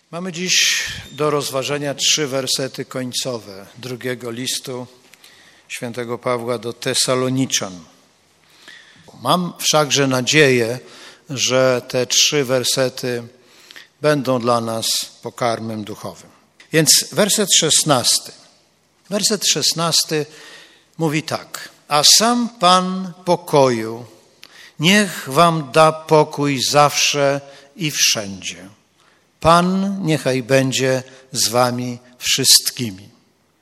Mamy dziś do rozważenia 3 wersety końcowe drugiego listu świętego Pawła do Tesaloniczan. Mam wszakże nadzieję, że te 3 wersety będą dla nas pokarmem duchowym. Więc werset 16. Werset 16 mówi tak. A sam Pan pokoju niech wam da pokój zawsze i wszędzie. Pan niechaj będzie z wami wszystkimi.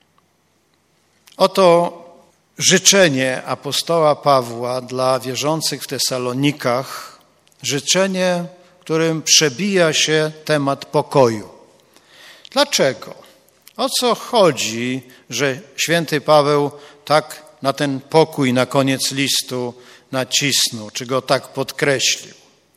Oto życzenie apostoła Pawła dla wierzących w Tesalonikach, życzenie, którym przebija się temat pokoju. Dlaczego? O co chodzi, że święty Paweł tak na ten pokój na koniec listu nacisnął, czy go tak podkreślił?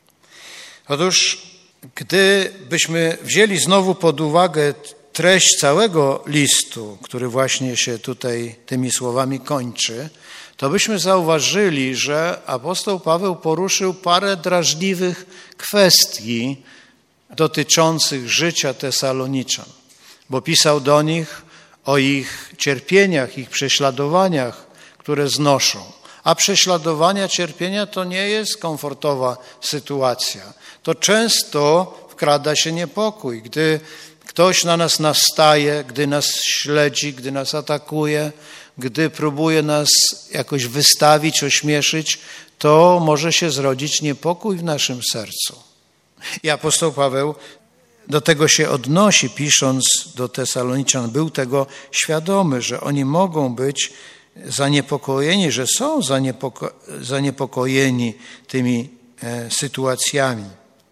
Otóż, gdybyśmy wzięli znowu pod uwagę treść całego listu, który właśnie się tutaj tymi słowami kończy, to byśmy zauważyli, że apostoł Paweł poruszył parę drażliwych kwestii dotyczących życia Tesaloniczan, bo pisał do nich o ich cierpieniach, ich prześladowaniach, które znoszą. A prześladowania, cierpienia to nie jest komfortowa sytuacja. To często wkrada się niepokój, gdy ktoś na nas nastaje, gdy nas śledzi, gdy nas atakuje, gdy próbuje nas jakoś wystawić, ośmieszyć, to może się zrodzić niepokój w naszym sercu. I apostoł Paweł do tego się odnosi, pisząc do Tesaloniczan, był tego świadomy, że oni mogą być zaniepokojeni, że są zaniepokojeni tymi sytuacjami.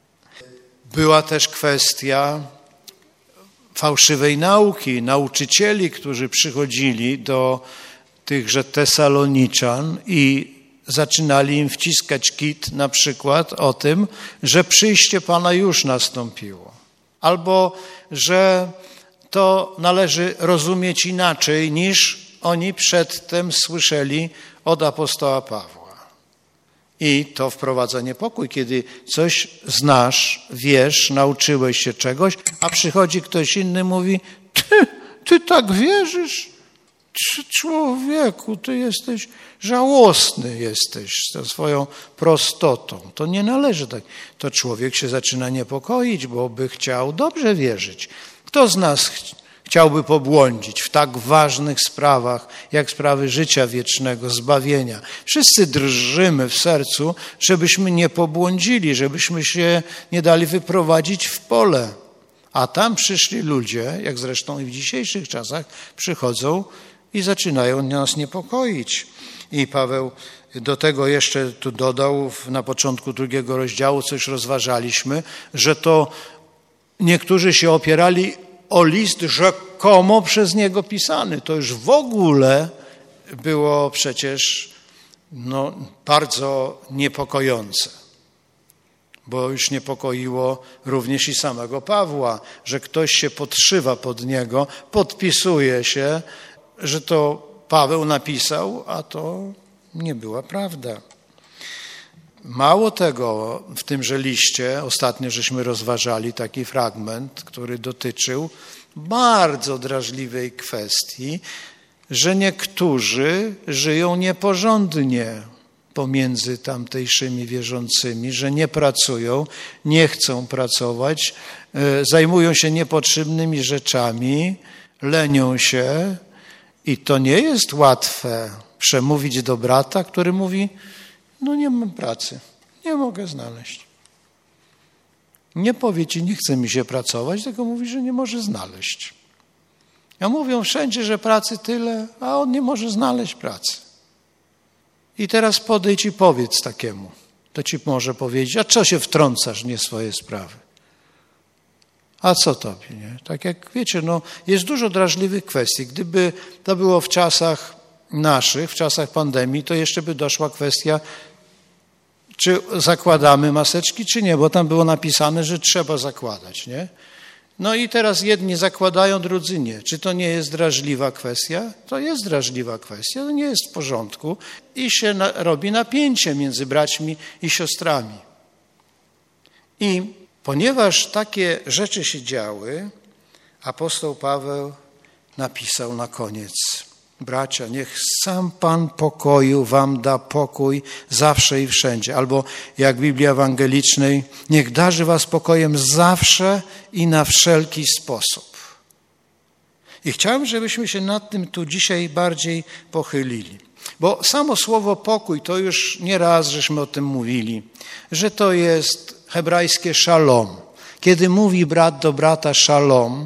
Była też kwestia fałszywej nauki, nauczycieli, którzy przychodzili do tychże Tesaloniczan i zaczynali im wciskać kit na przykład o tym, że przyjście Pana już nastąpiło. Albo, że to należy rozumieć inaczej niż oni przedtem słyszeli od apostoła Pawła. I to wprowadza niepokój, kiedy coś znasz, wiesz, nauczyłeś się czegoś, a przychodzi ktoś inny, mówi, ty tak wierzysz? Człowieku, ty jesteś żałosny, jesteś ze swoją prostotą. To nie należy tak. To człowiek się zaczyna niepokoić, bo by chciał dobrze wierzyć. Kto z nas chciałby pobłądzić w tak ważnych sprawach, jak sprawy życia wiecznego, zbawienia? Wszyscy drżymy w sercu, żebyśmy nie pobłądzili, żebyśmy się nie dali wyprowadzić w pole. A tam przyszli ludzie, jak zresztą i w dzisiejszych czasach, przychodzą i zaczynają nas niepokoić. I Paweł do tego jeszcze tu dodał na początku 2 rozdziału, co już rozważaliśmy, że to niektórzy się opierali o list rzekomo przez niego pisany. To już w ogóle było przecież bardzo niepokojące, bo już niepokoiło również i samego Pawła, że ktoś się podszywa pod niego, podpisuje się, że to Paweł napisał, a to nie była prawda. Mało tego, w tymże liście, ostatnio żeśmy rozważali taki fragment, który dotyczył bardzo drażliwej kwestii, że niektórzy żyją nieporządnie pomiędzy tamtejszymi wierzącymi, że nie pracują, nie chcą pracować, zajmują się niepotrzebnymi rzeczami, lenią się i to nie jest łatwe przemówić do brata, który mówi, nie mam pracy, nie mogę znaleźć. Nie powie ci, nie chce mi się pracować, tylko mówi, że nie może znaleźć. A mówią wszędzie, że pracy tyle, a on nie może znaleźć pracy. I teraz podejdź i powiedz takiemu. To ci może powiedzieć, a co się wtrącasz w nie swoje sprawy? A co tobie, nie? Tak jak wiecie, jest dużo drażliwych kwestii. Gdyby to było w czasach naszych, w czasach pandemii, to jeszcze by doszła kwestia, czy zakładamy maseczki, czy nie, bo tam było napisane, że trzeba zakładać, nie? I teraz jedni zakładają, drudzy nie. Czy to nie jest drażliwa kwestia? To jest drażliwa kwestia, to nie jest w porządku i się robi napięcie między braćmi i siostrami. I Ponieważ takie rzeczy się działy, apostoł Paweł napisał na koniec: bracia, niech sam Pan pokoju wam da pokój zawsze i wszędzie. Albo jak w Biblii Ewangelicznej, niech darzy was pokojem zawsze i na wszelki sposób. I chciałem, żebyśmy się nad tym tu dzisiaj bardziej pochylili. Bo samo słowo pokój, to już nieraz żeśmy o tym mówili, że to jest hebrajskie szalom. Kiedy mówi brat do brata szalom,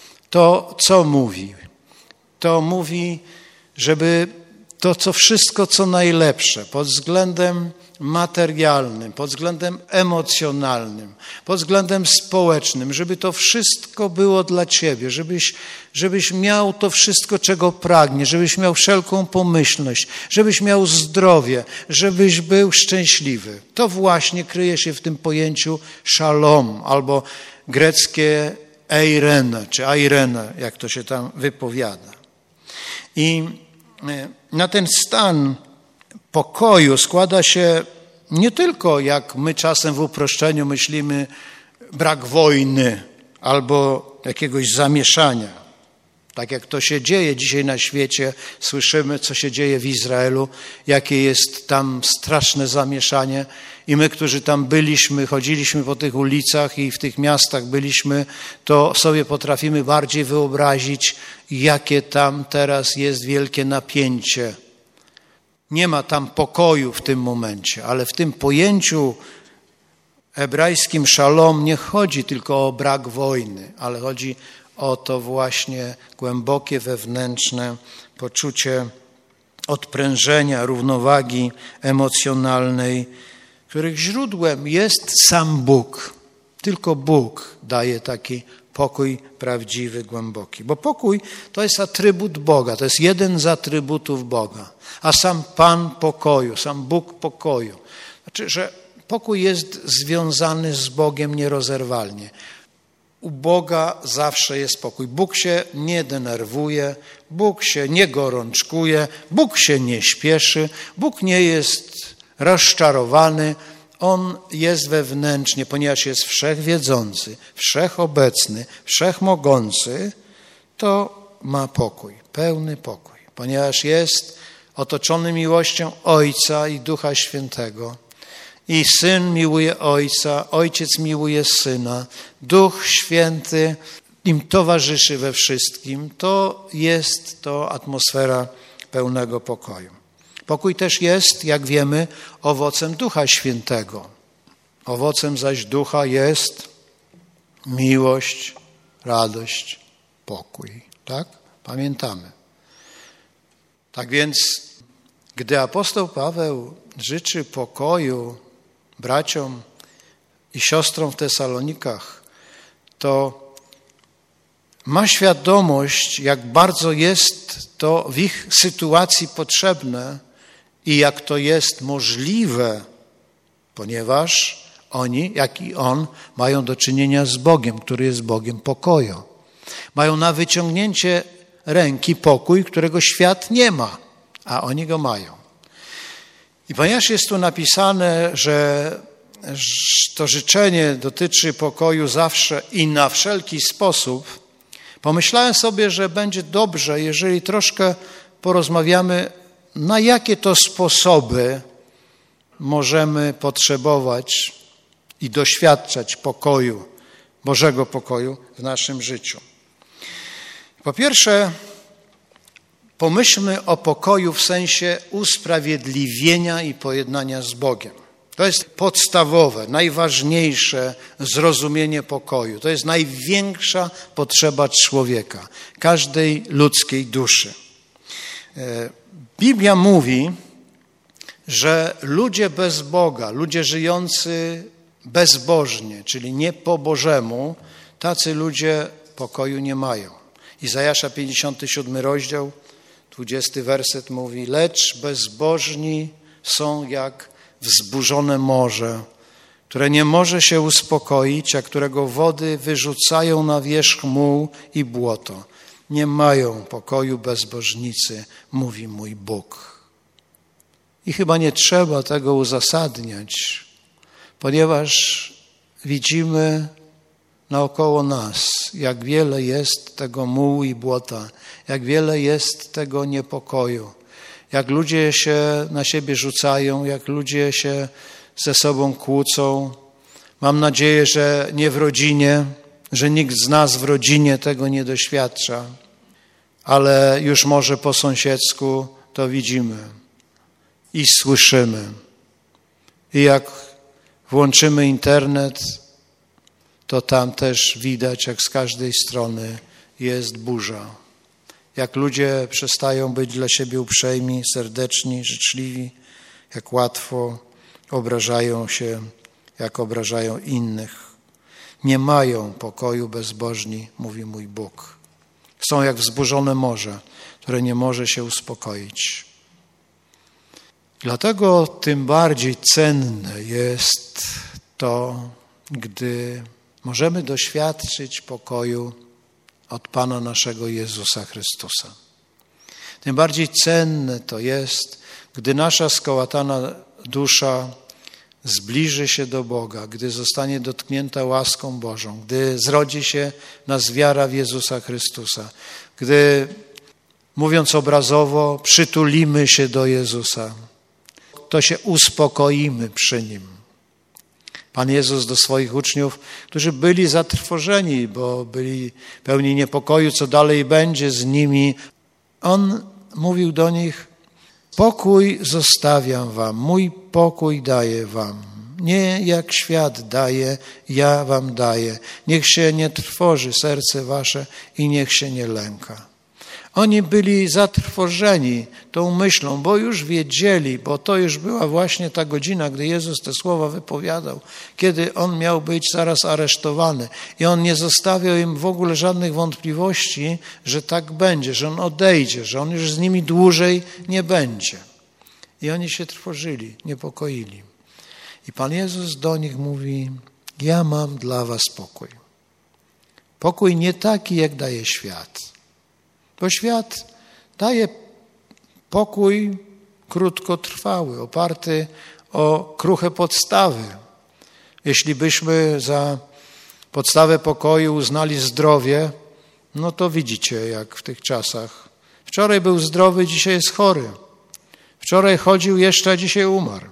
to co mówi? To mówi, żeby to co wszystko, co najlepsze pod względem materialnym, pod względem emocjonalnym, pod względem społecznym, żeby to wszystko było dla ciebie, żebyś miał to wszystko, czego pragniesz, żebyś miał wszelką pomyślność, żebyś miał zdrowie, żebyś był szczęśliwy. To właśnie kryje się w tym pojęciu szalom, albo greckie eirene, czy airene, jak to się tam wypowiada. I na ten stan pokoju składa się nie tylko, jak my czasem w uproszczeniu myślimy, brak wojny albo jakiegoś zamieszania. Tak jak to się dzieje dzisiaj na świecie, słyszymy, co się dzieje w Izraelu, jakie jest tam straszne zamieszanie. I my, którzy tam byliśmy, chodziliśmy po tych ulicach i w tych miastach byliśmy, to sobie potrafimy bardziej wyobrazić, jakie tam teraz jest wielkie napięcie. Nie ma tam pokoju w tym momencie, ale w tym pojęciu hebrajskim szalom nie chodzi tylko o brak wojny, ale chodzi o to właśnie głębokie wewnętrzne poczucie odprężenia, równowagi emocjonalnej, których źródłem jest sam Bóg. Tylko Bóg daje taki pokój prawdziwy, głęboki. Bo pokój to jest atrybut Boga, to jest jeden z atrybutów Boga. A sam Pan pokoju, sam Bóg pokoju. Znaczy, że pokój jest związany z Bogiem nierozerwalnie. U Boga zawsze jest pokój. Bóg się nie denerwuje, Bóg się nie gorączkuje, Bóg się nie śpieszy, Bóg nie jest rozczarowany. On jest wewnętrznie, ponieważ jest wszechwiedzący, wszechobecny, wszechmogący, to ma pokój, pełny pokój. Ponieważ jest otoczony miłością Ojca i Ducha Świętego. I Syn miłuje Ojca, Ojciec miłuje Syna, Duch Święty im towarzyszy we wszystkim. To jest to atmosfera pełnego pokoju. Pokój też jest, jak wiemy, owocem Ducha Świętego. Owocem zaś Ducha jest miłość, radość, pokój. Tak? Pamiętamy. Tak więc, gdy apostoł Paweł życzy pokoju braciom i siostrom w Tesalonikach, to ma świadomość, jak bardzo jest to w ich sytuacji potrzebne i jak to jest możliwe, ponieważ oni, jak i on, mają do czynienia z Bogiem, który jest Bogiem pokoju. Mają na wyciągnięcie ręki pokój, którego świat nie ma, a oni go mają. I ponieważ jest tu napisane, że to życzenie dotyczy pokoju zawsze i na wszelki sposób, pomyślałem sobie, że będzie dobrze, jeżeli troszkę porozmawiamy, na jakie to sposoby możemy potrzebować i doświadczać pokoju, Bożego pokoju w naszym życiu. Po pierwsze, pomyślmy o pokoju w sensie usprawiedliwienia i pojednania z Bogiem. To jest podstawowe, najważniejsze zrozumienie pokoju. To jest największa potrzeba człowieka, każdej ludzkiej duszy. Biblia mówi, że ludzie bez Boga, ludzie żyjący bezbożnie, czyli nie po Bożemu, tacy ludzie pokoju nie mają. Izajasza 57 rozdział, 20 werset mówi: lecz bezbożni są jak wzburzone morze, które nie może się uspokoić, a którego wody wyrzucają na wierzch muł i błoto. Nie mają pokoju bezbożnicy, mówi mój Bóg. I chyba nie trzeba tego uzasadniać, ponieważ widzimy naokoło nas, jak wiele jest tego mułu i błota, jak wiele jest tego niepokoju, jak ludzie się na siebie rzucają, jak ludzie się ze sobą kłócą. Mam nadzieję, że nie w rodzinie, że nikt z nas w rodzinie tego nie doświadcza, ale już może po sąsiedzku to widzimy i słyszymy. I jak włączymy internet, to tam też widać, jak z każdej strony jest burza. Jak ludzie przestają być dla siebie uprzejmi, serdeczni, życzliwi, jak łatwo obrażają się, jak obrażają innych. Nie mają pokoju bezbożni, mówi mój Bóg. Są jak wzburzone morze, które nie może się uspokoić. Dlatego tym bardziej cenne jest to, gdy możemy doświadczyć pokoju od Pana naszego Jezusa Chrystusa. Tym bardziej cenne to jest, gdy nasza skołatana dusza zbliży się do Boga, gdy zostanie dotknięta łaską Bożą, gdy zrodzi się w nas wiara w Jezusa Chrystusa, gdy, mówiąc obrazowo, przytulimy się do Jezusa, to się uspokoimy przy Nim. Pan Jezus do swoich uczniów, którzy byli zatrwożeni, bo byli pełni niepokoju, co dalej będzie z nimi, On mówił do nich: pokój zostawiam wam, mój pokój daję wam. Nie jak świat daje, ja wam daję. Niech się nie trwoży serce wasze i niech się nie lęka. Oni byli zatrwożeni tą myślą, bo już wiedzieli, bo to już była właśnie ta godzina, gdy Jezus te słowa wypowiadał, kiedy On miał być zaraz aresztowany. I On nie zostawiał im w ogóle żadnych wątpliwości, że tak będzie, że On odejdzie, że On już z nimi dłużej nie będzie. I oni się trwożyli, niepokoili. I Pan Jezus do nich mówi: ja mam dla was pokój. Pokój nie taki, jak daje świat. Bo świat daje pokój krótkotrwały, oparty o kruche podstawy. Jeśli byśmy za podstawę pokoju uznali zdrowie, no to widzicie, jak w tych czasach. Wczoraj był zdrowy, dzisiaj jest chory. Wczoraj chodził jeszcze, a dzisiaj umarł.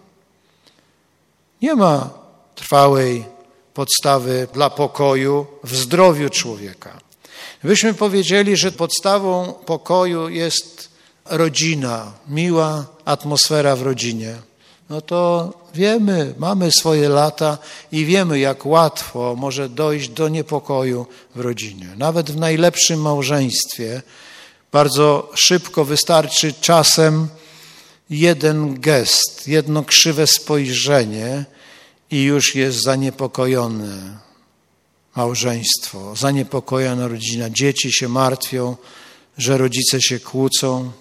Nie ma trwałej podstawy dla pokoju w zdrowiu człowieka. Gdybyśmy powiedzieli, że podstawą pokoju jest rodzina, miła atmosfera w rodzinie, no to wiemy, mamy swoje lata i wiemy, jak łatwo może dojść do niepokoju w rodzinie. Nawet w najlepszym małżeństwie bardzo szybko wystarczy czasem jeden gest, jedno krzywe spojrzenie i już jest zaniepokojone małżeństwo, zaniepokojona rodzina. Dzieci się martwią, że rodzice się kłócą.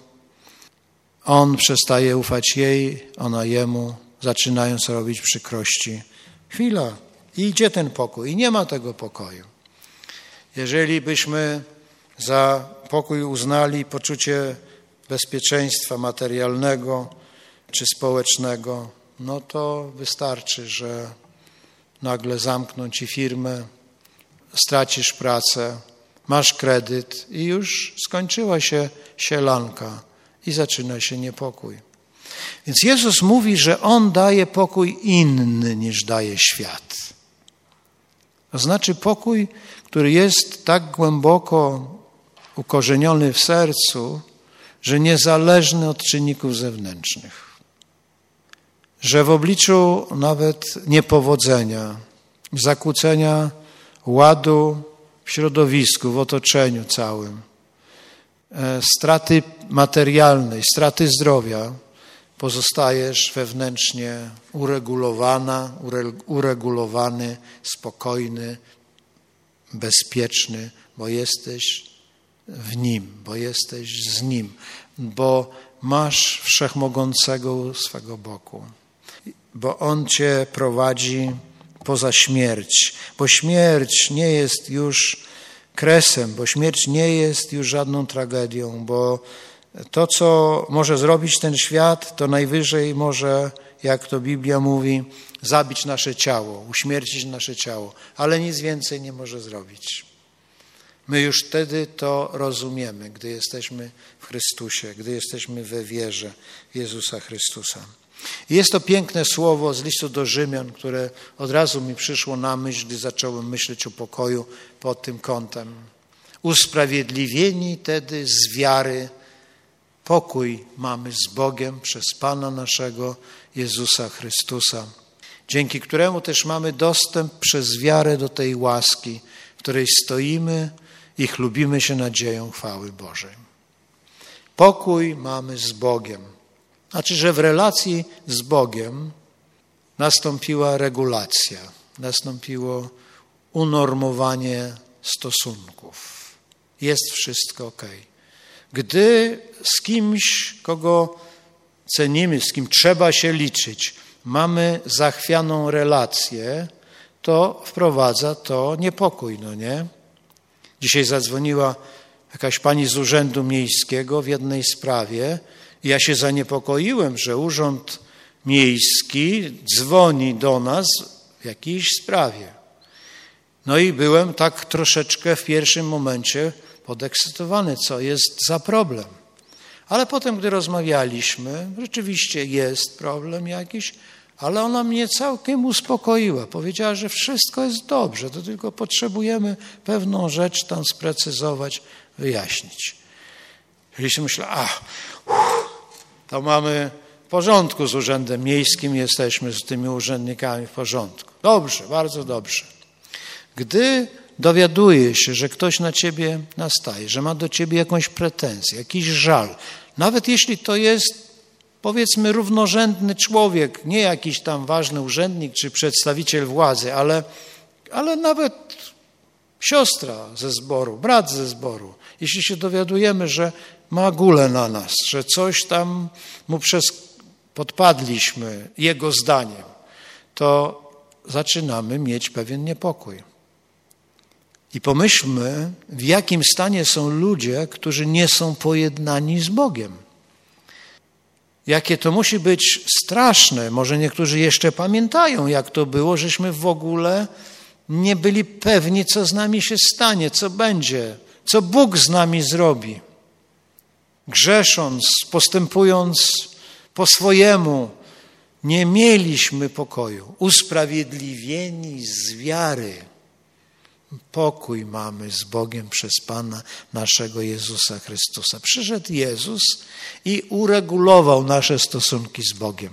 On przestaje ufać jej, ona jemu, zaczynają sobie robić przykrości. Chwila, i idzie ten pokój, i nie ma tego pokoju. Jeżeli byśmy za pokój uznali poczucie bezpieczeństwa materialnego czy społecznego, no to wystarczy, że nagle zamkną ci firmę, stracisz pracę, masz kredyt i już skończyła się sielanka i zaczyna się niepokój. Więc Jezus mówi, że On daje pokój inny niż daje świat. To znaczy pokój, który jest tak głęboko ukorzeniony w sercu, że niezależny od czynników zewnętrznych. Że w obliczu nawet niepowodzenia, zakłócenia ładu w środowisku, w otoczeniu całym, straty materialnej, straty zdrowia, pozostajesz wewnętrznie uregulowany, spokojny, bezpieczny, bo jesteś w Nim, bo jesteś z Nim, bo masz Wszechmogącego u swego boku, bo On cię prowadzi poza śmierć, bo śmierć nie jest już kresem, bo śmierć nie jest już żadną tragedią, bo to, co może zrobić ten świat, to najwyżej może jak to Biblia mówi, zabić nasze ciało, uśmiercić nasze ciało, ale nic więcej nie może zrobić. My już wtedy to rozumiemy, gdy jesteśmy w Chrystusie, gdy jesteśmy we wierze w Jezusa Chrystusa. I jest to piękne słowo z listu do Rzymian, które od razu mi przyszło na myśl, gdy zacząłem myśleć o pokoju pod tym kątem. Usprawiedliwieni tedy z wiary, pokój mamy z Bogiem przez Pana naszego Jezusa Chrystusa, dzięki któremu też mamy dostęp przez wiarę do tej łaski, w której stoimy i chlubimy się nadzieją chwały Bożej. Pokój mamy z Bogiem. Znaczy, że w relacji z Bogiem nastąpiła regulacja, nastąpiło unormowanie stosunków. Jest wszystko okej. Gdy z kimś, kogo cenimy, z kim trzeba się liczyć, mamy zachwianą relację, to wprowadza to niepokój, no nie? Dzisiaj zadzwoniła jakaś pani z Urzędu Miejskiego w jednej sprawie i ja się zaniepokoiłem, że Urząd Miejski dzwoni do nas w jakiejś sprawie. No i byłem tak troszeczkę w pierwszym momencie podekscytowany, co jest za problem. Ale potem, gdy rozmawialiśmy, rzeczywiście jest problem jakiś, ale ona mnie całkiem uspokoiła. Powiedziała, że wszystko jest dobrze, to tylko potrzebujemy pewną rzecz tam sprecyzować, wyjaśnić. Czyli się myślę, to mamy w porządku z Urzędem Miejskim, jesteśmy z tymi urzędnikami w porządku. Dobrze, bardzo dobrze. Gdy dowiaduje się, że ktoś na ciebie nastaje, że ma do ciebie jakąś pretensję, jakiś żal, nawet jeśli to jest, powiedzmy, równorzędny człowiek, nie jakiś tam ważny urzędnik czy przedstawiciel władzy, ale nawet siostra ze zboru, brat ze zboru, jeśli się dowiadujemy, że ma gulę na nas, że coś tam mu podpadliśmy jego zdaniem, to zaczynamy mieć pewien niepokój. I pomyślmy, w jakim stanie są ludzie, którzy nie są pojednani z Bogiem. Jakie to musi być straszne. Może niektórzy jeszcze pamiętają, jak to było, żeśmy w ogóle nie byli pewni, co z nami się stanie, co będzie, co Bóg z nami zrobi. Grzesząc, postępując po swojemu, nie mieliśmy pokoju. Usprawiedliwieni z wiary. Pokój mamy z Bogiem przez Pana naszego Jezusa Chrystusa. Przyszedł Jezus i uregulował nasze stosunki z Bogiem.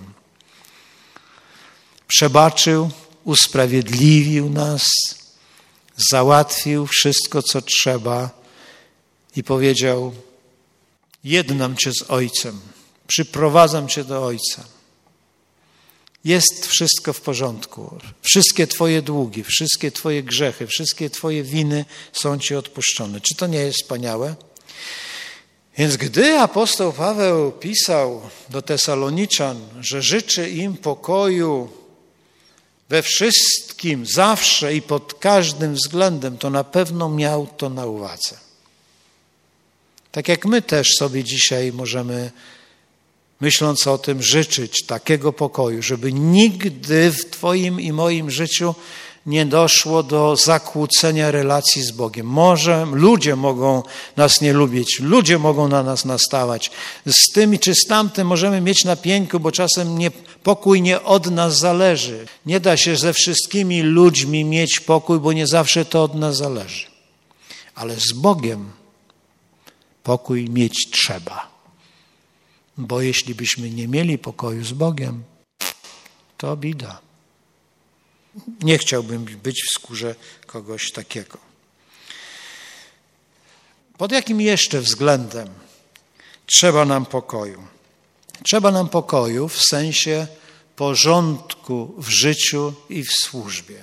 Przebaczył, usprawiedliwił nas, załatwił wszystko, co trzeba i powiedział: jednam Cię z Ojcem, przyprowadzam Cię do Ojca. Jest wszystko w porządku. Wszystkie Twoje długi, wszystkie Twoje grzechy, wszystkie Twoje winy są Ci odpuszczone. Czy to nie jest wspaniałe? Więc gdy apostoł Paweł pisał do Tesaloniczan, że życzy im pokoju we wszystkim, zawsze i pod każdym względem, to na pewno miał to na uwadze. Tak jak my też sobie dzisiaj możemy, myśląc o tym, życzyć takiego pokoju, żeby nigdy w Twoim i moim życiu nie doszło do zakłócenia relacji z Bogiem. Może ludzie mogą nas nie lubić, ludzie mogą na nas nastawać. Z tym czy z tamtym możemy mieć na pięku, bo czasem pokój nie od nas zależy. Nie da się ze wszystkimi ludźmi mieć pokój, bo nie zawsze to od nas zależy. Ale z Bogiem pokój mieć trzeba. Bo jeśli byśmy nie mieli pokoju z Bogiem, to bida. Nie chciałbym być w skórze kogoś takiego. Pod jakim jeszcze względem trzeba nam pokoju? Trzeba nam pokoju w sensie porządku w życiu i w służbie.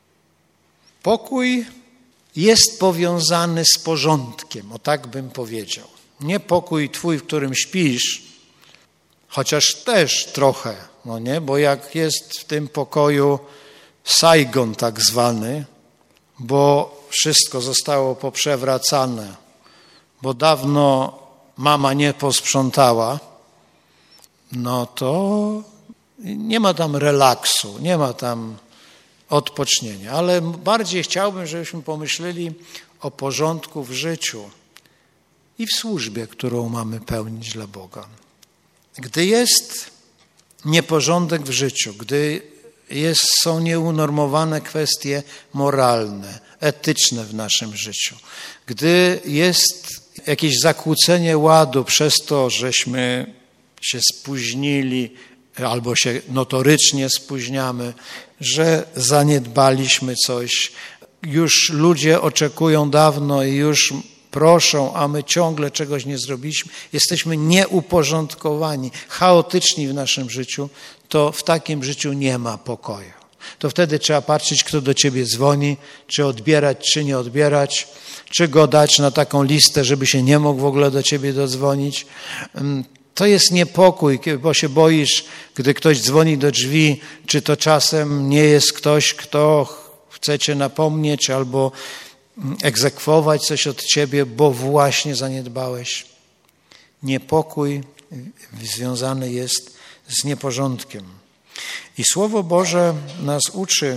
Pokój jest powiązany z porządkiem, o tak bym powiedział. Nie pokój twój, w którym śpisz, chociaż też trochę, no nie? Bo jak jest w tym pokoju Saigon tak zwany, bo wszystko zostało poprzewracane, bo dawno mama nie posprzątała, no to nie ma tam relaksu, nie ma tam odpocznienia, ale bardziej chciałbym, żebyśmy pomyśleli o porządku w życiu i w służbie, którą mamy pełnić dla Boga. Gdy jest nieporządek w życiu, gdy są nieunormowane kwestie moralne, etyczne w naszym życiu, gdy jest jakieś zakłócenie ładu przez to, żeśmy się spóźnili albo się notorycznie spóźniamy, że zaniedbaliśmy coś, już ludzie oczekują dawno i już proszą, a my ciągle czegoś nie zrobiliśmy, jesteśmy nieuporządkowani, chaotyczni w naszym życiu, to w takim życiu nie ma pokoju. To wtedy trzeba patrzeć, kto do ciebie dzwoni, czy odbierać, czy nie odbierać, czy go dać na taką listę, żeby się nie mógł w ogóle do ciebie dodzwonić. To jest niepokój, bo się boisz, gdy ktoś dzwoni do drzwi, czy to czasem nie jest ktoś, kto chce cię napomnieć albo egzekwować coś od ciebie, bo właśnie zaniedbałeś. Niepokój związany jest z nieporządkiem. I Słowo Boże nas uczy,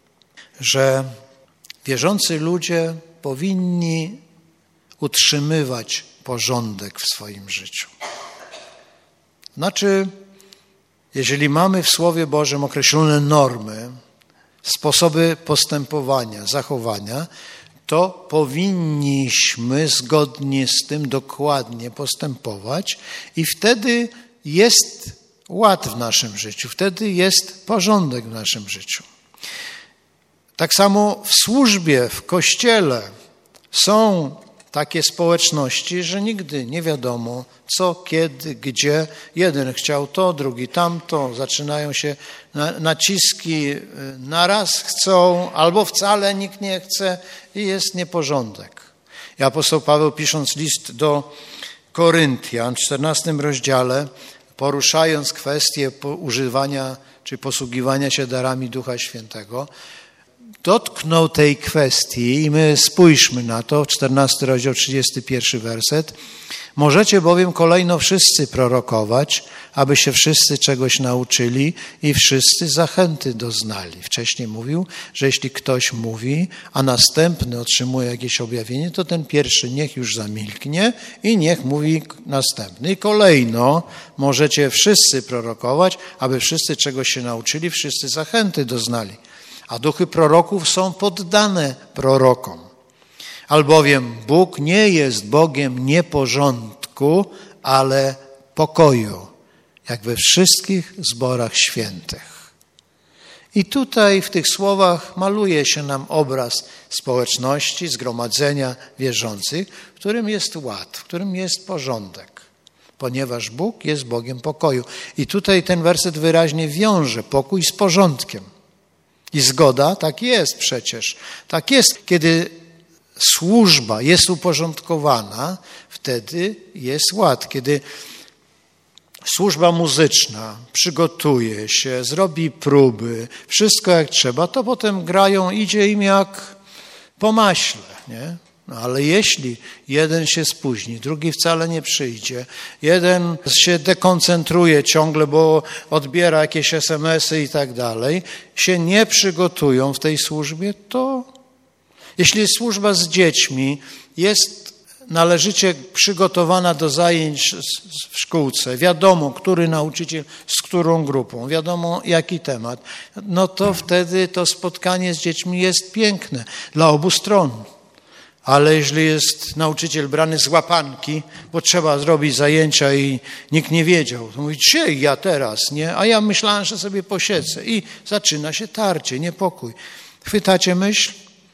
że wierzący ludzie powinni utrzymywać porządek w swoim życiu. Znaczy, jeżeli mamy w Słowie Bożym określone normy, sposoby postępowania, zachowania, to powinniśmy zgodnie z tym dokładnie postępować i wtedy jest ład w naszym życiu, wtedy jest porządek w naszym życiu. Tak samo w służbie, w Kościele są takie społeczności, że nigdy nie wiadomo co, kiedy, gdzie. Jeden chciał to, drugi tamto. Zaczynają się naciski, naraz chcą, albo wcale nikt nie chce i jest nieporządek. I apostoł Paweł, pisząc list do Koryntian w 14 rozdziale, poruszając kwestię używania czy posługiwania się darami Ducha Świętego, dotknął tej kwestii i my spójrzmy na to, 14 rozdział, 31 werset. Możecie bowiem kolejno wszyscy prorokować, aby się wszyscy czegoś nauczyli i wszyscy zachęty doznali. Wcześniej mówił, że jeśli ktoś mówi, a następny otrzymuje jakieś objawienie, to ten pierwszy niech już zamilknie i niech mówi następny. I kolejno możecie wszyscy prorokować, aby wszyscy czegoś się nauczyli, wszyscy zachęty doznali. A duchy proroków są poddane prorokom. Albowiem Bóg nie jest Bogiem nieporządku, ale pokoju, jak we wszystkich zborach świętych. I tutaj w tych słowach maluje się nam obraz społeczności, zgromadzenia wierzących, w którym jest ład, w którym jest porządek, ponieważ Bóg jest Bogiem pokoju. I tutaj ten werset wyraźnie wiąże pokój z porządkiem. I zgoda, tak jest przecież. Tak jest, kiedy służba jest uporządkowana, wtedy jest ład. Kiedy służba muzyczna przygotuje się, zrobi próby, wszystko jak trzeba, to potem grają, idzie im jak po maśle, nie? No ale jeśli jeden się spóźni, drugi wcale nie przyjdzie, jeden się dekoncentruje ciągle, bo odbiera jakieś SMS-y i tak dalej, się nie przygotują w tej służbie, to jeśli służba z dziećmi jest należycie przygotowana do zajęć w szkółce, wiadomo, który nauczyciel z którą grupą, wiadomo jaki temat, no to wtedy to spotkanie z dziećmi jest piękne dla obu stron. Ale jeśli jest nauczyciel brany z łapanki, bo trzeba zrobić zajęcia i nikt nie wiedział, to mówi, dzisiaj ja teraz, nie? A ja myślałem, że sobie posiedzę. I zaczyna się tarcie, niepokój. Chwytacie myśl?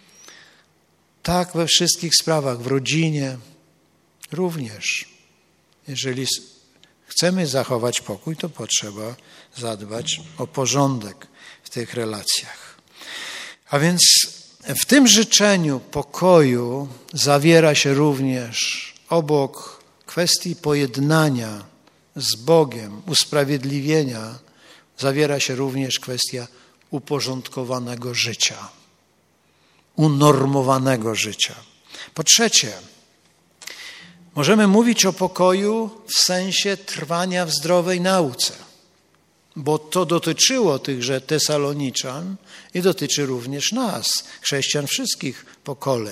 Tak we wszystkich sprawach, w rodzinie również. Jeżeli chcemy zachować pokój, to potrzeba zadbać o porządek w tych relacjach. A więc w tym życzeniu pokoju zawiera się również obok kwestii pojednania z Bogiem, usprawiedliwienia, zawiera się również kwestia uporządkowanego życia, unormowanego życia. Po trzecie, możemy mówić o pokoju w sensie trwania w zdrowej nauce. bo to dotyczyło tychże Tesaloniczan i dotyczy również nas, chrześcijan wszystkich pokoleń.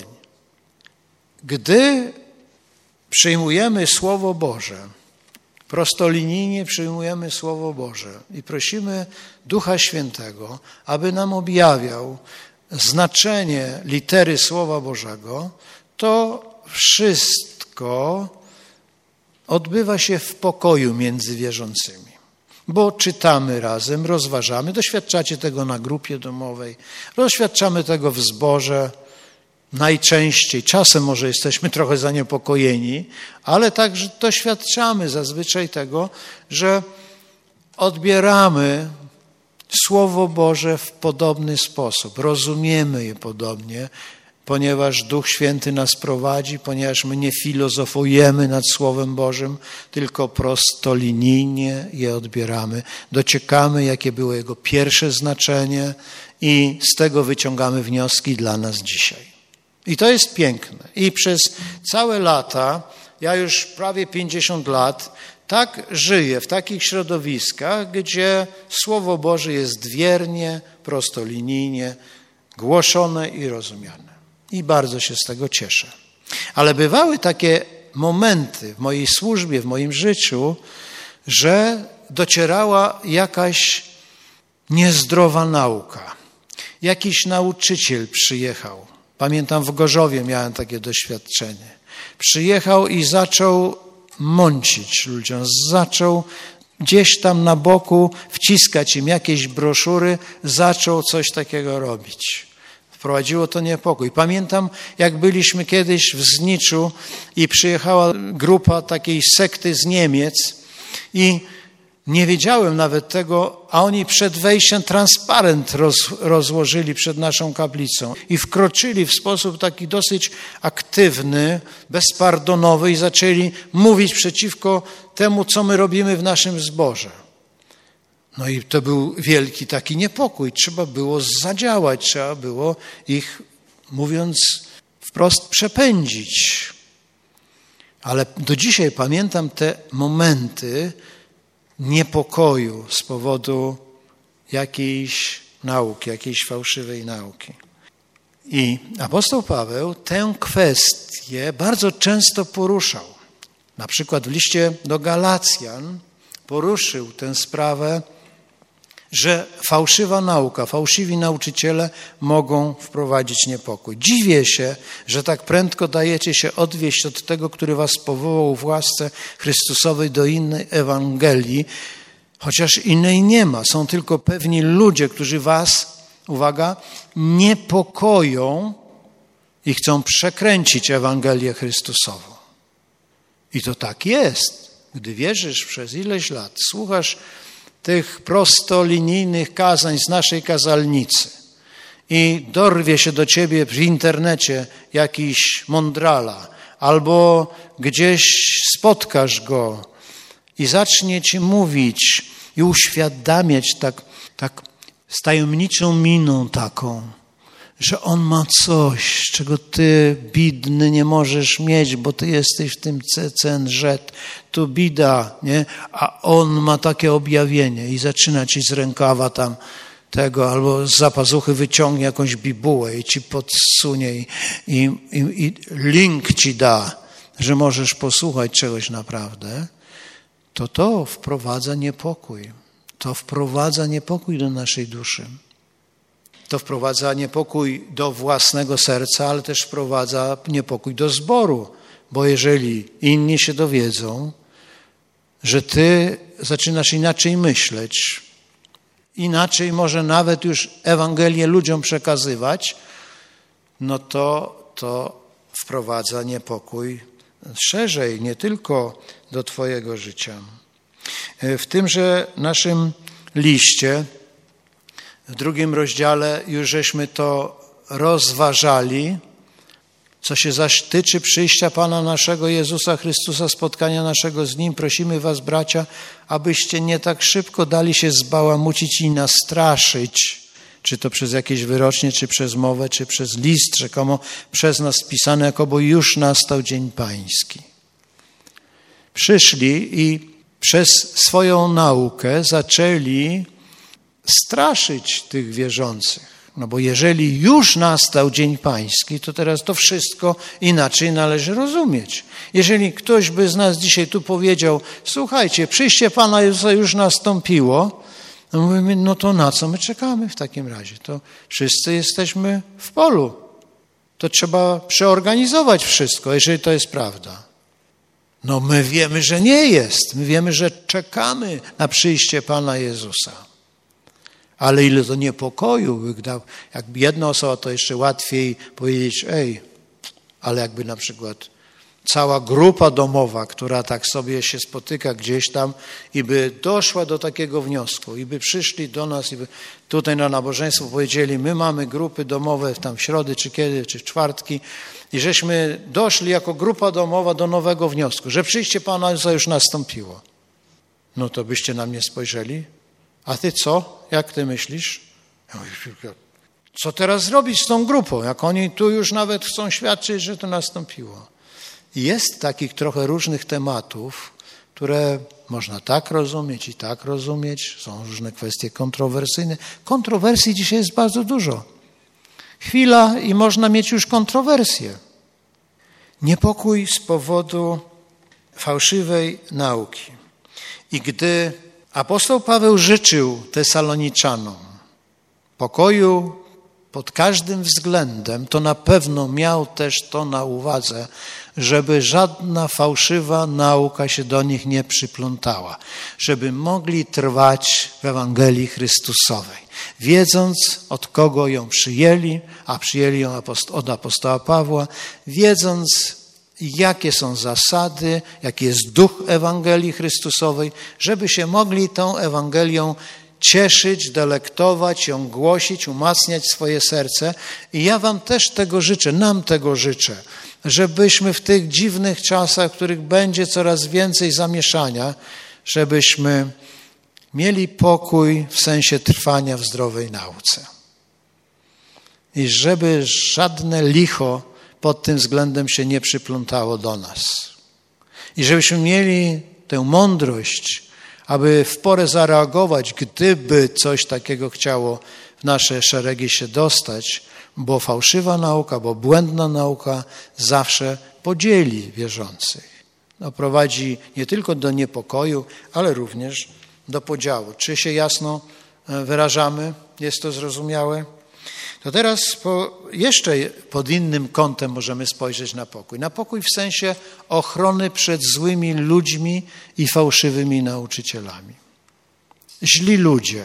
Gdy przyjmujemy Słowo Boże, prostolinijnie przyjmujemy Słowo Boże i prosimy Ducha Świętego, aby nam objawiał znaczenie litery Słowa Bożego, to wszystko odbywa się w pokoju między wierzącymi. Bo czytamy razem, rozważamy, doświadczacie tego na grupie domowej, doświadczamy tego w zborze najczęściej. Czasem może jesteśmy trochę zaniepokojeni, ale także doświadczamy zazwyczaj tego, że odbieramy Słowo Boże w podobny sposób, rozumiemy je podobnie, ponieważ Duch Święty nas prowadzi, ponieważ my nie filozofujemy nad Słowem Bożym, tylko prostolinijnie je odbieramy. Dociekamy, jakie było jego pierwsze znaczenie i z tego wyciągamy wnioski dla nas dzisiaj. I to jest piękne. I przez całe lata, ja już prawie 50 lat, tak żyję w takich środowiskach, gdzie Słowo Boże jest wiernie, prostolinijnie głoszone i rozumiane. I bardzo się z tego cieszę. Ale bywały takie momenty w mojej służbie, w moim życiu, że docierała jakaś niezdrowa nauka. Jakiś nauczyciel przyjechał. Pamiętam, w Gorzowie miałem takie doświadczenie. Przyjechał i zaczął mącić ludziom. Zaczął gdzieś tam na boku wciskać im jakieś broszury. Zaczął coś takiego robić. Wprowadziło to niepokój. Pamiętam, jak byliśmy kiedyś w Zniczu i przyjechała grupa takiej sekty z Niemiec i nie wiedziałem nawet tego, a oni przed wejściem transparent rozłożyli przed naszą kaplicą i wkroczyli w sposób taki dosyć aktywny, bezpardonowy i zaczęli mówić przeciwko temu, co my robimy w naszym zborze. No i to był wielki taki niepokój. Trzeba było zadziałać, trzeba było ich, mówiąc wprost, przepędzić. Ale do dzisiaj pamiętam te momenty niepokoju z powodu jakiejś nauki, jakiejś fałszywej nauki. I apostoł Paweł tę kwestię bardzo często poruszał. Na przykład w liście do Galacjan poruszył tę sprawę, że fałszywa nauka, fałszywi nauczyciele mogą wprowadzić niepokój. Dziwię się, że tak prędko dajecie się odwieść od tego, który was powołał w łasce Chrystusowej do innej Ewangelii, chociaż innej nie ma. Są tylko pewni ludzie, którzy was, uwaga, niepokoją i chcą przekręcić Ewangelię Chrystusową. I to tak jest. Gdy wierzysz przez ileś lat, słuchasz tych prostolinijnych kazań z naszej kazalnicy i dorwie się do ciebie w internecie jakiś mądrala albo gdzieś spotkasz go i zacznie ci mówić i uświadamiać tak z tajemniczą miną taką, że on ma coś, czego ty, biedny, nie możesz mieć, bo ty jesteś w tym CCNZ, tu bida, nie? A on ma takie objawienie i zaczyna ci z rękawa tam tego, albo z zapazuchy wyciągnie jakąś bibułę i ci podsunie i link ci da, że możesz posłuchać czegoś naprawdę, to wprowadza niepokój. To wprowadza niepokój do naszej duszy. To wprowadza niepokój do własnego serca, ale też wprowadza niepokój do zboru, bo jeżeli inni się dowiedzą, że ty zaczynasz inaczej myśleć, inaczej może nawet już Ewangelię ludziom przekazywać, no to wprowadza niepokój szerzej, nie tylko do twojego życia. W tymże naszym liście, w 2 rozdziale już żeśmy to rozważali. Co się zaś tyczy przyjścia Pana naszego Jezusa Chrystusa, spotkania naszego z Nim, prosimy was, bracia, abyście nie tak szybko dali się zbałamucić i nastraszyć, czy to przez jakieś wyrocznie, czy przez mowę, czy przez list rzekomo przez nas pisany, jakoby już nastał dzień Pański. Przyszli i przez swoją naukę zaczęli straszyć tych wierzących. No bo jeżeli już nastał Dzień Pański, to teraz to wszystko inaczej należy rozumieć. Jeżeli ktoś by z nas dzisiaj tu powiedział, słuchajcie, przyjście Pana Jezusa już nastąpiło, no mówimy, no to na co my czekamy w takim razie? To wszyscy jesteśmy w polu. To trzeba przeorganizować wszystko, jeżeli to jest prawda. No my wiemy, że nie jest. My wiemy, że czekamy na przyjście Pana Jezusa. Ale ile to niepokoju by dał. Jakby jedna osoba, to jeszcze łatwiej powiedzieć, ale jakby na przykład cała grupa domowa, która tak sobie się spotyka gdzieś tam i by doszła do takiego wniosku i by przyszli do nas i by tutaj na nabożeństwo powiedzieli, my mamy grupy domowe tam w środy, czy kiedy, czy w czwartki i żeśmy doszli jako grupa domowa do nowego wniosku, że przyjście Pana Jezusa już nastąpiło. No to byście na mnie spojrzeli. A ty co? Jak ty myślisz? Ja mówię, co teraz zrobić z tą grupą, jak oni tu już nawet chcą świadczyć, że to nastąpiło? Jest takich trochę różnych tematów, które można tak rozumieć i tak rozumieć. Są różne kwestie kontrowersyjne. Kontrowersji dzisiaj jest bardzo dużo. Chwila i można mieć już kontrowersję. Niepokój z powodu fałszywej nauki. I gdy apostoł Paweł życzył Tesaloniczzanom pokoju pod każdym względem, to na pewno miał też to na uwadze, żeby żadna fałszywa nauka się do nich nie przyplątała, żeby mogli trwać w Ewangelii Chrystusowej, wiedząc od kogo ją przyjęli, a przyjęli ją od apostoła Pawła, wiedząc jakie są zasady, jaki jest duch Ewangelii Chrystusowej, żeby się mogli tą Ewangelią cieszyć, delektować, ją głosić, umacniać swoje serce. I ja wam też tego życzę, nam tego życzę, żebyśmy w tych dziwnych czasach, w których będzie coraz więcej zamieszania, żebyśmy mieli pokój w sensie trwania w zdrowej nauce. I żeby żadne licho pod tym względem się nie przyplątało do nas. I żebyśmy mieli tę mądrość, aby w porę zareagować, gdyby coś takiego chciało w nasze szeregi się dostać, bo fałszywa nauka, bo błędna nauka zawsze podzieli wierzących. Prowadzi nie tylko do niepokoju, ale również do podziału. Czy się jasno wyrażamy? Jest to zrozumiałe? To teraz jeszcze pod innym kątem możemy spojrzeć na pokój. Na pokój w sensie ochrony przed złymi ludźmi i fałszywymi nauczycielami. Źli ludzie.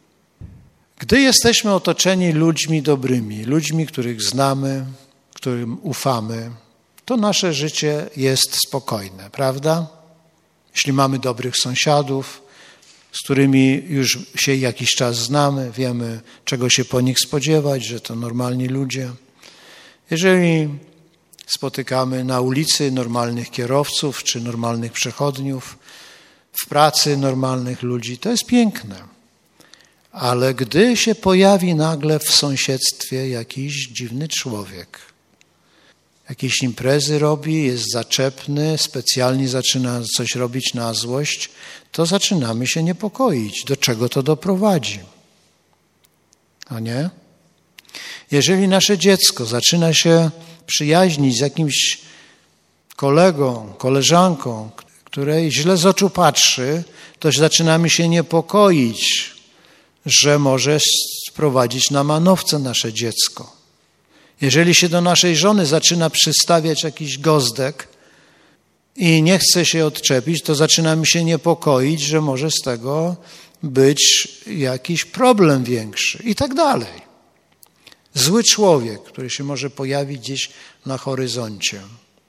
Gdy jesteśmy otoczeni ludźmi dobrymi, ludźmi, których znamy, którym ufamy, to nasze życie jest spokojne, prawda? Jeśli mamy dobrych sąsiadów, z którymi już się jakiś czas znamy, wiemy, czego się po nich spodziewać, że to normalni ludzie. Jeżeli spotykamy na ulicy normalnych kierowców czy normalnych przechodniów, w pracy normalnych ludzi, to jest piękne. Ale gdy się pojawi nagle w sąsiedztwie jakiś dziwny człowiek, jakieś imprezy robi, jest zaczepny, specjalnie zaczyna coś robić na złość, to zaczynamy się niepokoić. Do czego to doprowadzi? A nie? Jeżeli nasze dziecko zaczyna się przyjaźnić z jakimś kolegą, koleżanką, której źle z oczu patrzy, to zaczynamy się niepokoić, że może sprowadzić na manowce nasze dziecko. Jeżeli się do naszej żony zaczyna przystawiać jakiś gozdek i nie chce się odczepić, to zaczynamy się niepokoić, że może z tego być jakiś problem większy i tak dalej. Zły człowiek, który się może pojawić gdzieś na horyzoncie.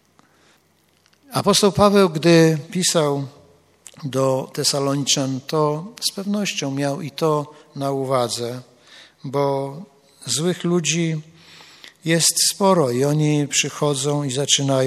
Apostoł Paweł, gdy pisał do Tesaloniczan, to z pewnością miał i to na uwadze, bo złych ludzi jest sporo i oni przychodzą i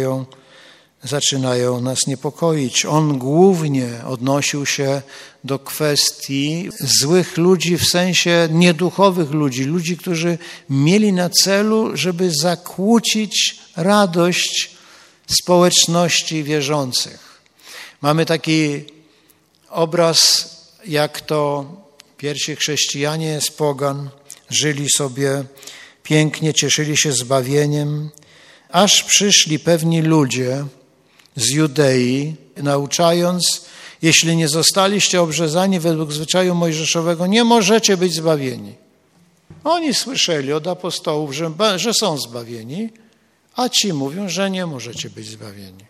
zaczynają nas niepokoić. On głównie odnosił się do kwestii złych ludzi w sensie nieduchowych ludzi, ludzi, którzy mieli na celu, żeby zakłócić radość społeczności wierzących. Mamy taki obraz, jak to pierwsi chrześcijanie z pogan żyli sobie pięknie, cieszyli się zbawieniem, aż przyszli pewni ludzie z Judei, nauczając, jeśli nie zostaliście obrzezani według zwyczaju mojżeszowego, nie możecie być zbawieni. Oni słyszeli od apostołów, że są zbawieni, a ci mówią, że nie możecie być zbawieni.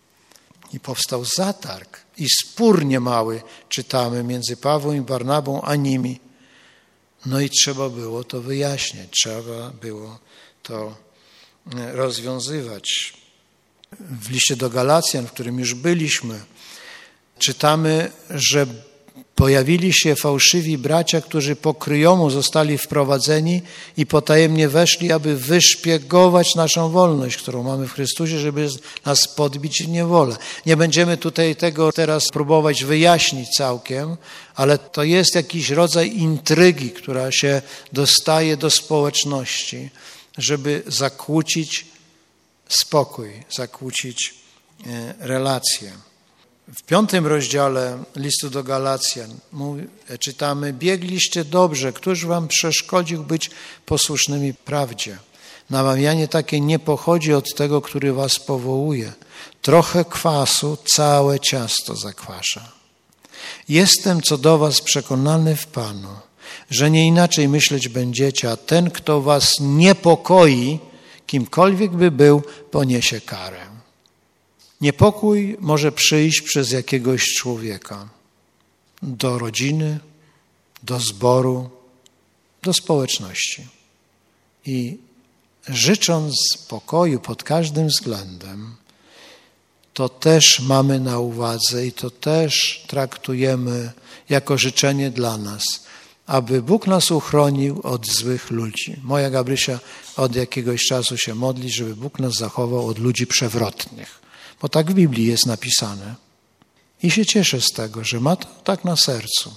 I powstał zatarg i spór niemały, czytamy, między Pawłem i Barnabą a nimi. No i trzeba było to wyjaśniać, trzeba było to rozwiązywać. W liście do Galacjan, w którym już byliśmy, czytamy, że pojawili się fałszywi bracia, którzy po kryjomu zostali wprowadzeni i potajemnie weszli, aby wyszpiegować naszą wolność, którą mamy w Chrystusie, żeby nas podbić w niewolę. Nie będziemy tutaj tego teraz próbować wyjaśnić całkiem, ale to jest jakiś rodzaj intrygi, która się dostaje do społeczności, żeby zakłócić spokój, zakłócić relacje. W 5 rozdziale listu do Galacjan czytamy: biegliście dobrze, któż wam przeszkodził być posłusznymi prawdzie? Namawianie takie nie pochodzi od tego, który was powołuje. Trochę kwasu całe ciasto zakwasza. Jestem co do was przekonany w Panu, że nie inaczej myśleć będziecie, a ten, kto was niepokoi, kimkolwiek by był, poniesie karę. Niepokój może przyjść przez jakiegoś człowieka do rodziny, do zboru, do społeczności. I życząc pokoju pod każdym względem, to też mamy na uwadze i to też traktujemy jako życzenie dla nas, aby Bóg nas uchronił od złych ludzi. Moja Gabrysia od jakiegoś czasu się modli, żeby Bóg nas zachował od ludzi przewrotnych. Bo tak w Biblii jest napisane. I się cieszę z tego, że ma to tak na sercu.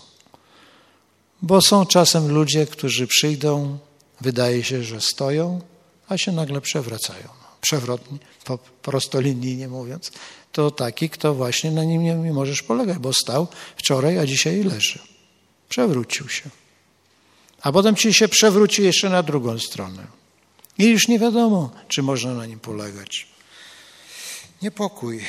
Bo są czasem ludzie, którzy przyjdą, wydaje się, że stoją, a się nagle przewracają. Przewrotni, prostolinijnie mówiąc, to taki, kto właśnie na nim nie możesz polegać, bo stał wczoraj, a dzisiaj leży. Przewrócił się. A potem ci się przewróci jeszcze na drugą stronę. I już nie wiadomo, czy można na nim polegać. Niepokój.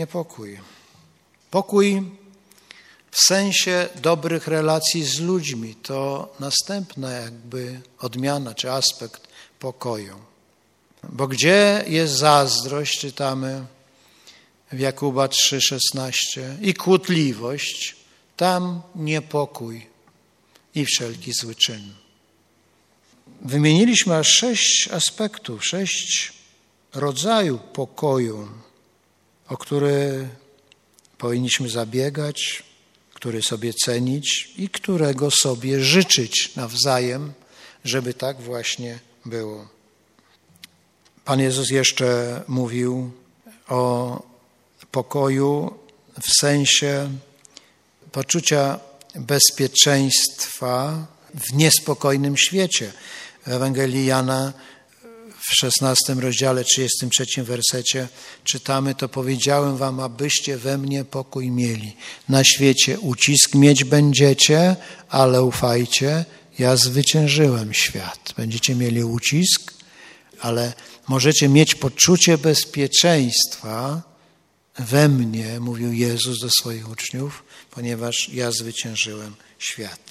Pokój w sensie dobrych relacji z ludźmi to następna jakby odmiana czy aspekt pokoju. Bo gdzie jest zazdrość, czytamy w Jakuba 3,16 i kłótliwość, tam niepokój i wszelki zły czyn. Wymieniliśmy aż 6 aspektów, 6 rodzajów pokoju, o który powinniśmy zabiegać, który sobie cenić i którego sobie życzyć nawzajem, żeby tak właśnie było. Pan Jezus jeszcze mówił o pokoju w sensie poczucia bezpieczeństwa w niespokojnym świecie. W Ewangelii Jana w 16 rozdziale, 33 wersecie czytamy: to powiedziałem wam, abyście we mnie pokój mieli. Na świecie ucisk mieć będziecie, ale ufajcie, ja zwyciężyłem świat. Będziecie mieli ucisk, ale możecie mieć poczucie bezpieczeństwa we mnie, mówił Jezus do swoich uczniów, ponieważ ja zwyciężyłem świat.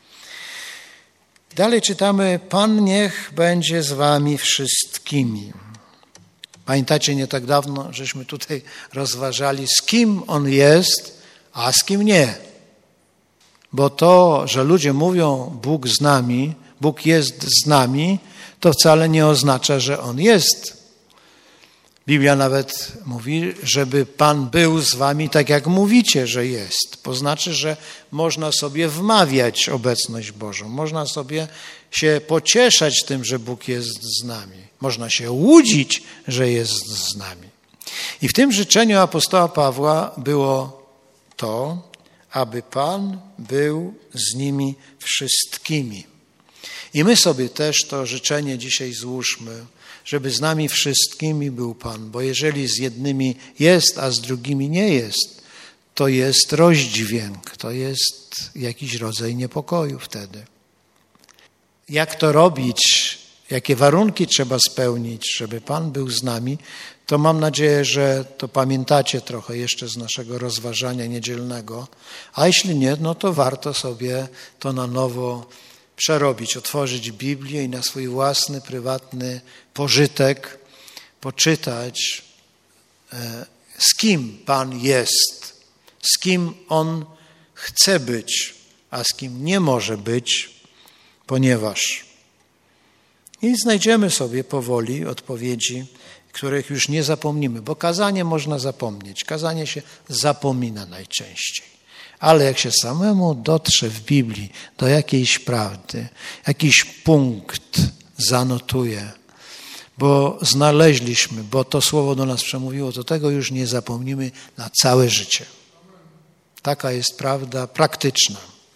Dalej czytamy: Pan niech będzie z wami wszystkimi. Pamiętacie, nie tak dawno żeśmy tutaj rozważali, z kim On jest, a z kim nie. Bo to, że ludzie mówią Bóg z nami, Bóg jest z nami, to wcale nie oznacza, że On jest. Biblia nawet mówi, żeby Pan był z wami tak, jak mówicie, że jest. To znaczy, że można sobie wmawiać obecność Bożą. Można sobie się pocieszać tym, że Bóg jest z nami. Można się łudzić, że jest z nami. I w tym życzeniu apostoła Pawła było to, aby Pan był z nimi wszystkimi. I my sobie też to życzenie dzisiaj złóżmy, żeby z nami wszystkimi był Pan, bo jeżeli z jednymi jest, a z drugimi nie jest, to jest rozdźwięk, to jest jakiś rodzaj niepokoju wtedy. Jak to robić, jakie warunki trzeba spełnić, żeby Pan był z nami, to mam nadzieję, że to pamiętacie trochę jeszcze z naszego rozważania niedzielnego, a jeśli nie, no to warto sobie to na nowo przerobić, otworzyć Biblię i na swój własny, prywatny pożytek poczytać, z kim Pan jest, z kim On chce być, a z kim nie może być, ponieważ. I znajdziemy sobie powoli odpowiedzi, których już nie zapomnimy, bo kazanie można zapomnieć. Kazanie się zapomina najczęściej. Ale jak się samemu dotrze w Biblii do jakiejś prawdy, jakiś punkt zanotuje, bo znaleźliśmy, bo to słowo do nas przemówiło, to tego już nie zapomnimy na całe życie. Taka jest prawda praktyczna.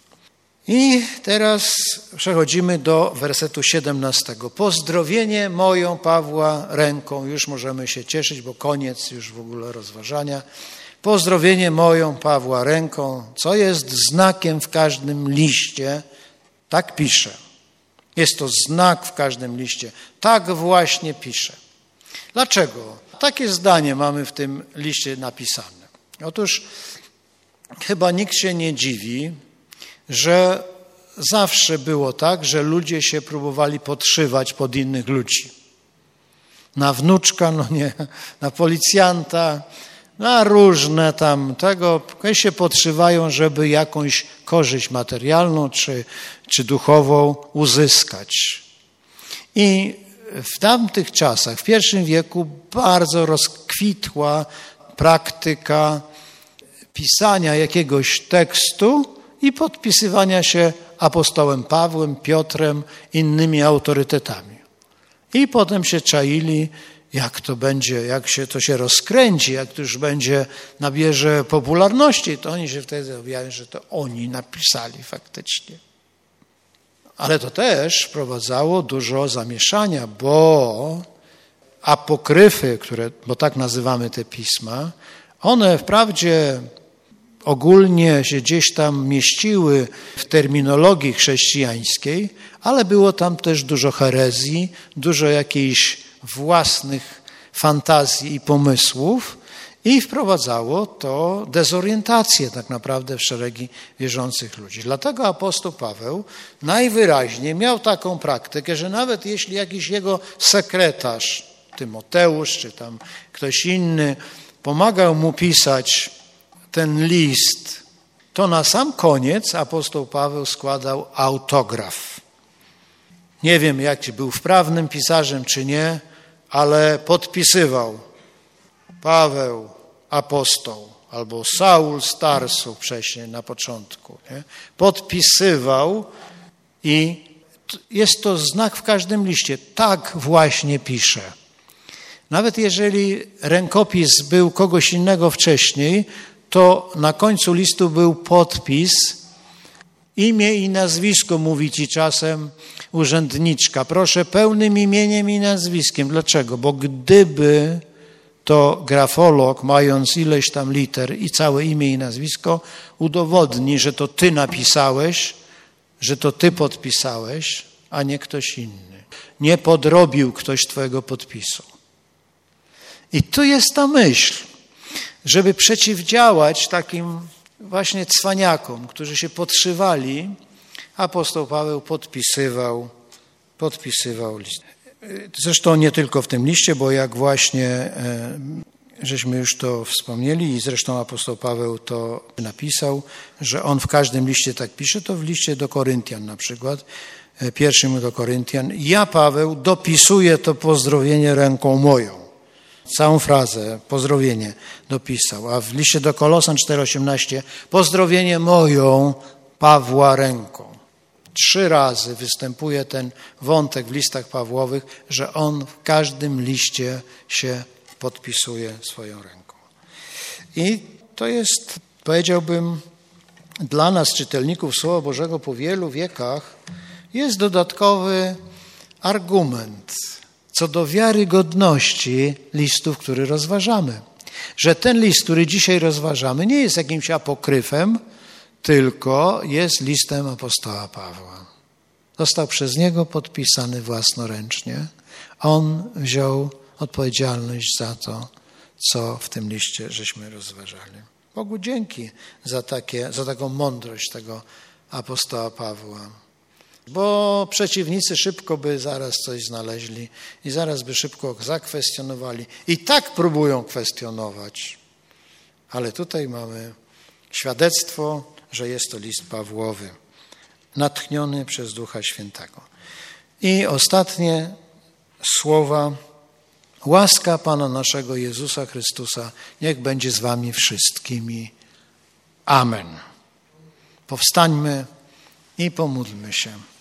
I teraz przechodzimy do wersetu 17. Pozdrowienie moją Pawła ręką. Już możemy się cieszyć, bo koniec już w ogóle rozważania. Pozdrowienie moją Pawła ręką, co jest znakiem w każdym liście. Tak pisze. Jest to znak w każdym liście. Tak właśnie pisze. Dlaczego? Takie zdanie mamy w tym liście napisane. Otóż chyba nikt się nie dziwi, że zawsze było tak, że ludzie się próbowali podszywać pod innych ludzi. Na wnuczka, no nie, na policjanta, na różne tam tego, się podszywają, żeby jakąś korzyść materialną czy duchową uzyskać. I w tamtych czasach, w I wieku bardzo rozkwitła praktyka pisania jakiegoś tekstu i podpisywania się apostołem Pawłem, Piotrem, innymi autorytetami. I potem się czaili, jak to będzie, jak się to się rozkręci, jak to już będzie, nabierze popularności, to oni się wtedy objawiają, że to oni napisali faktycznie. Ale to też wprowadzało dużo zamieszania, bo apokryfy, bo tak nazywamy te pisma, one wprawdzie ogólnie się gdzieś tam mieściły w terminologii chrześcijańskiej, ale było tam też dużo herezji, dużo jakichś własnych fantazji i pomysłów i wprowadzało to dezorientację tak naprawdę w szeregi wierzących ludzi. Dlatego apostoł Paweł najwyraźniej miał taką praktykę, że nawet jeśli jakiś jego sekretarz, Tymoteusz czy tam ktoś inny, pomagał mu pisać ten list, to na sam koniec apostoł Paweł składał autograf. Nie wiem, jak był wprawnym pisarzem czy nie, ale podpisywał Paweł apostoł albo Saul z Tarsu wcześniej na początku. Nie? Podpisywał i jest to znak w każdym liście. Tak właśnie pisze. Nawet jeżeli rękopis był kogoś innego wcześniej, to na końcu listu był podpis, imię i nazwisko, mówi ci czasem urzędniczka. Proszę pełnym imieniem i nazwiskiem. Dlaczego? Bo gdyby to grafolog, mając ileś tam liter i całe imię i nazwisko, udowodni, że to ty napisałeś, że to ty podpisałeś, a nie ktoś inny. Nie podrobił ktoś twojego podpisu. I tu jest ta myśl, żeby przeciwdziałać takim właśnie cwaniakom, którzy się podszywali, apostoł Paweł podpisywał list. Zresztą nie tylko w tym liście, bo jak właśnie żeśmy już to wspomnieli i zresztą apostoł Paweł to napisał, że on w każdym liście tak pisze, to w liście do Koryntian na przykład, pierwszym do Koryntian, ja Paweł dopisuję to pozdrowienie ręką moją. Całą frazę, pozdrowienie dopisał, a w liście do Kolosan 4,18 pozdrowienie moją Pawła ręką. 3 razy występuje ten wątek w listach Pawłowych, że on w każdym liście się podpisuje swoją ręką. I to jest, powiedziałbym, dla nas, czytelników Słowa Bożego po wielu wiekach, jest dodatkowy argument co do wiarygodności listów, które rozważamy. że ten list, który dzisiaj rozważamy, nie jest jakimś apokryfem, tylko jest listem apostoła Pawła. Został przez niego podpisany własnoręcznie. On wziął odpowiedzialność za to, co w tym liście żeśmy rozważali. Bogu dzięki za taką mądrość tego apostoła Pawła. Bo przeciwnicy szybko by zaraz coś znaleźli i zaraz by szybko zakwestionowali. I tak próbują kwestionować. Ale tutaj mamy świadectwo, że jest to list Pawłowy, natchniony przez Ducha Świętego. I ostatnie słowa. Łaska Pana naszego Jezusa Chrystusa niech będzie z wami wszystkimi. Amen. Powstańmy i pomódlmy się.